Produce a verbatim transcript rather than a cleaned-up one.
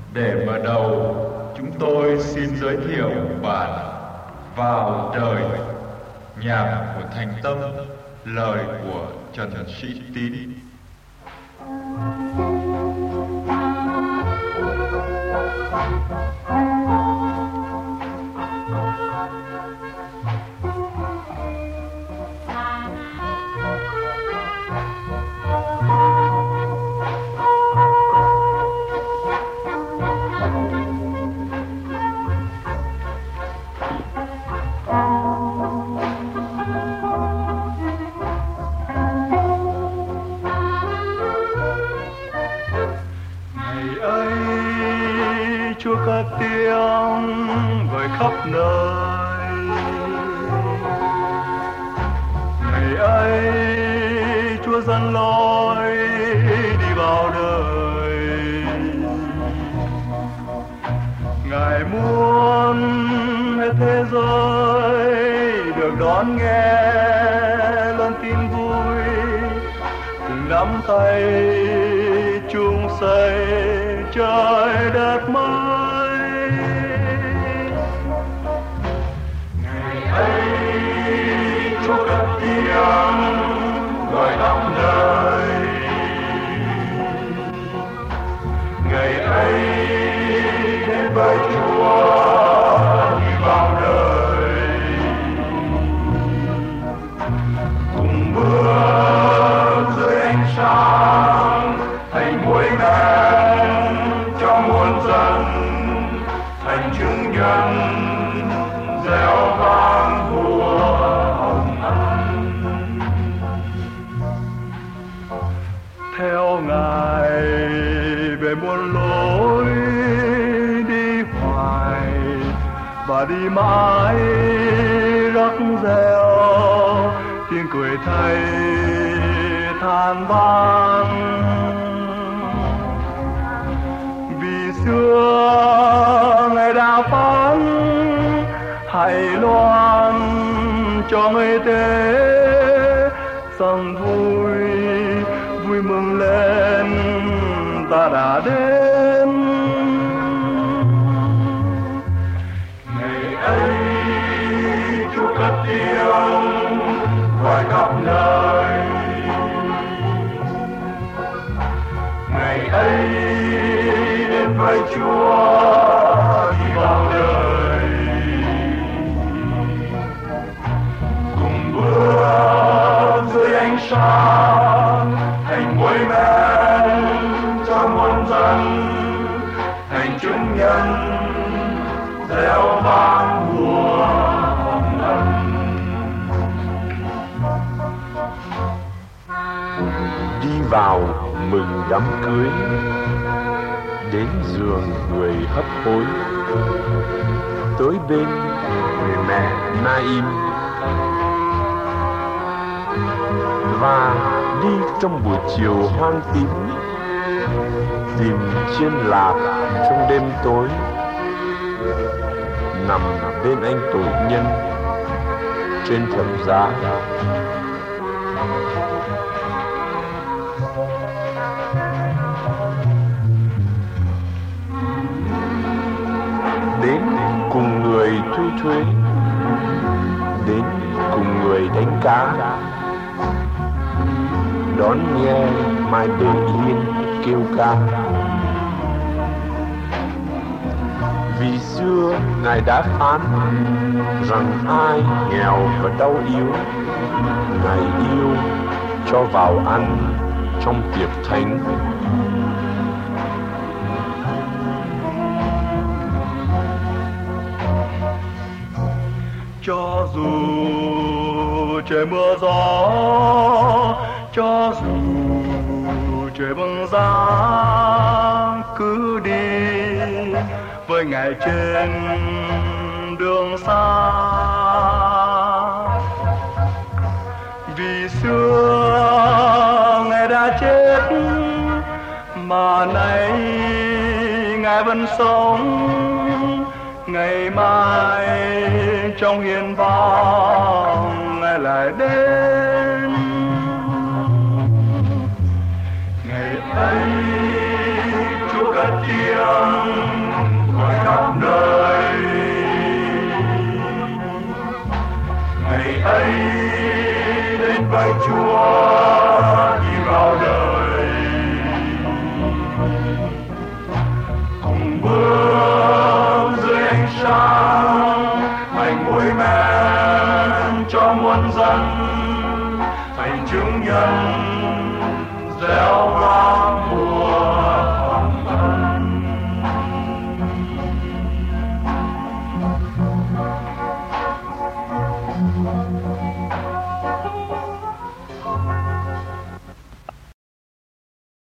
Để mở đầu, chúng tôi xin giới thiệu bản Vào Đời, nhạc của Thành Tâm, lời của Trần Sĩ Tín. Chúa cất tiếng gọi khắp nơi, ngày ấy Chúa dẫn lối đi vào đời. Ngài muốn hết thế giới được đón nghe lên tin vui, cùng nắm tay chung xây trời đất mới. Ngày ấy Chúa cất tiếng gọi khắp nơi, ngày ấy đến với Chúa đi vào đời, cùng bước dưới ánh sáng thành muối men cho muôn dân, thành chứng nhân reo vang của hồng ân. Theo Ngài về muôn lối đi hoài và đi mãi rắc reo, tiếng cười thay than vang. Xưa Ngài đã phán hãy loan cho người thế rằng vui vui mừng lên ta đã đến. Ngày ấy Chúa cất tiếng gọi khắp nơi, ngày ấy với Chúa đi vào đời, cùng bước dưới ánh sáng thành muối men cho muôn dân, thành chứng nhân reo vang của hồng ân. Đi vào mừng đám cưới, đến giường người hấp hối, tới bên người mẹ Naim, và đi trong buổi chiều hoang tím, tìm chiên lạc trong đêm tối, nằm bên anh tội nhân trên thập giá. Đến cùng người thuê thuê, đến cùng người đánh cá, đón nghe mai bể liên kêu ca. Vì xưa Ngài đã phán rằng ai nghèo và đau yếu, Ngài yêu cho vào ăn trong tiệc thánh. Cho dù trời mưa gió, cho dù trời băng giá, cứ đi với Ngài trên đường xa. Vì xưa Ngài đã chết mà nay Ngài vẫn sống, ngày mai trong hiên vang Ngài lại đến. Ngày ấy Chúa cất tiếng tiếng gọi khắp nơi. Ngày ấy đến với Chúa đi vào đời, cùng bước dưới ánh sáng thành môi men cho muôn dân, thành chứng nhân gieo vang